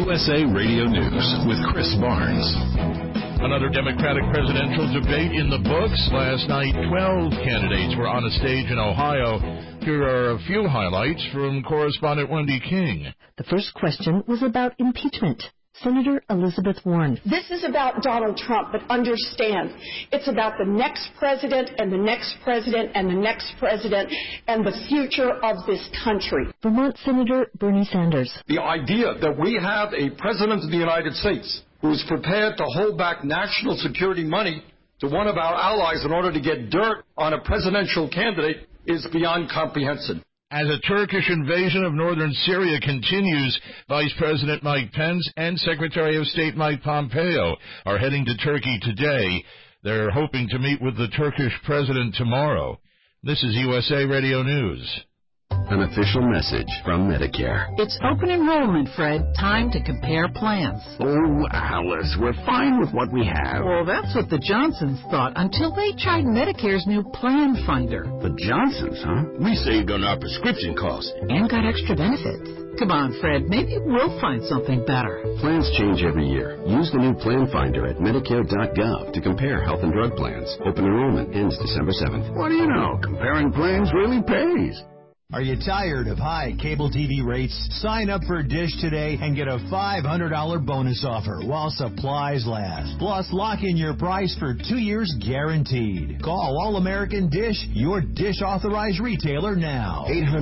USA Radio News with Chris Barnes. Another Democratic presidential debate in the books. Last night, 12 candidates were on a stage in Ohio. Here are a few highlights from correspondent Wendy King. The first question was about impeachment. Senator Elizabeth Warren. This is about Donald Trump, but understand, it's about the next president and the next president and the next president and the future of this country. Vermont Senator Bernie Sanders. The idea that we have a president of the United States who is prepared to hold back national security money to one of our allies in order to get dirt on a presidential candidate is beyond comprehension. As a Turkish invasion of northern Syria continues, Vice President Mike Pence and Secretary of State Mike Pompeo are heading to Turkey today. They're hoping to meet with the Turkish president tomorrow. This is USA Radio News. An official message from Medicare. It's open enrollment, Fred. Time to compare plans. Oh, Alice, we're fine with what we have. Well, that's what the Johnsons thought until they tried Medicare's new Plan Finder. The Johnsons, huh? We saved on our prescription costs. And got extra benefits. Come on, Fred. Maybe we'll find something better. Plans change every year. Use the new Plan Finder at Medicare.gov to compare health and drug plans. Open enrollment ends December 7th. What do you know? Comparing plans really pays. Are you tired of high cable TV rates? Sign up for Dish today and get a $500 bonus offer while supplies last. Plus, lock in your price for 2 years guaranteed. Call All-American Dish, your Dish authorized retailer now.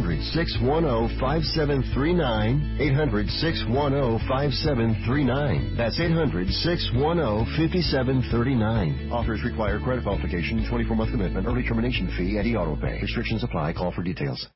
800-610-5739. 800-610-5739. That's 800-610-5739. Offers require credit qualification, 24-month commitment, early termination fee, and e-auto pay. Restrictions apply. Call for details.